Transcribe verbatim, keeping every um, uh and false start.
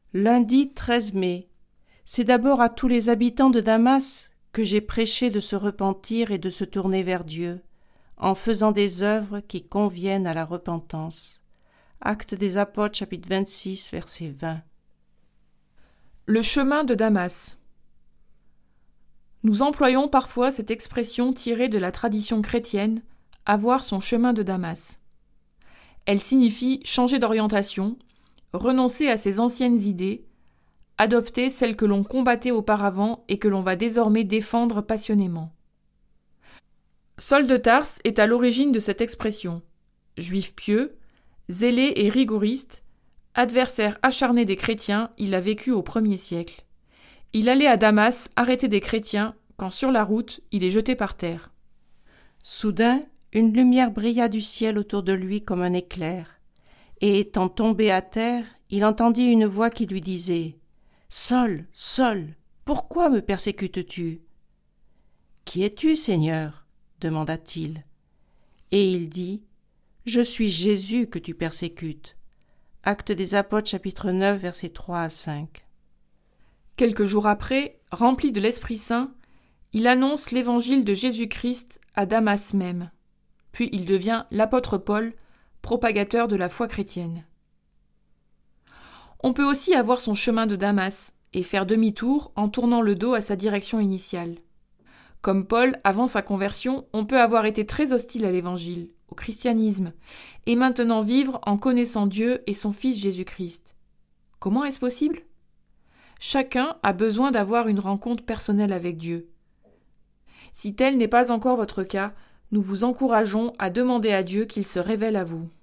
Lundi treize mai. C'est d'abord à tous les habitants de Damas que j'ai prêché de se repentir et de se tourner vers Dieu, en faisant des œuvres qui conviennent à la repentance. Actes des Apôtres, chapitre vingt-six, verset vingt. Le chemin de Damas. Nous employons parfois cette expression tirée de la tradition chrétienne, avoir son chemin de Damas. Elle signifie changer d'orientation, renoncer à ses anciennes idées, adopter celles que l'on combattait auparavant et que l'on va désormais défendre passionnément. Saul de Tarse est à l'origine de cette expression. Juif pieux, zélé et rigoriste, adversaire acharné des chrétiens, il a vécu au premier siècle. Il allait à Damas arrêter des chrétiens quand sur la route, il est jeté par terre. Soudain, une lumière brilla du ciel autour de lui comme un éclair, et étant tombé à terre, il entendit une voix qui lui disait « Saul, Saul, pourquoi me persécutes-tu » ?« Qui es-tu, Seigneur ?» demanda-t-il. Et il dit « Je suis Jésus que tu persécutes. » Actes des Apôtres, chapitre neuf, versets trois à cinq. Quelques jours après, rempli de l'Esprit Saint, il annonce l'évangile de Jésus-Christ à Damas même. Puis il devient l'apôtre Paul, propagateur de la foi chrétienne. On peut aussi avoir son chemin de Damas et faire demi-tour en tournant le dos à sa direction initiale. Comme Paul, avant sa conversion, on peut avoir été très hostile à l'évangile, au christianisme, et maintenant vivre en connaissant Dieu et son Fils Jésus-Christ. Comment est-ce possible ? Chacun a besoin d'avoir une rencontre personnelle avec Dieu. Si tel n'est pas encore votre cas, nous vous encourageons à demander à Dieu qu'il se révèle à vous.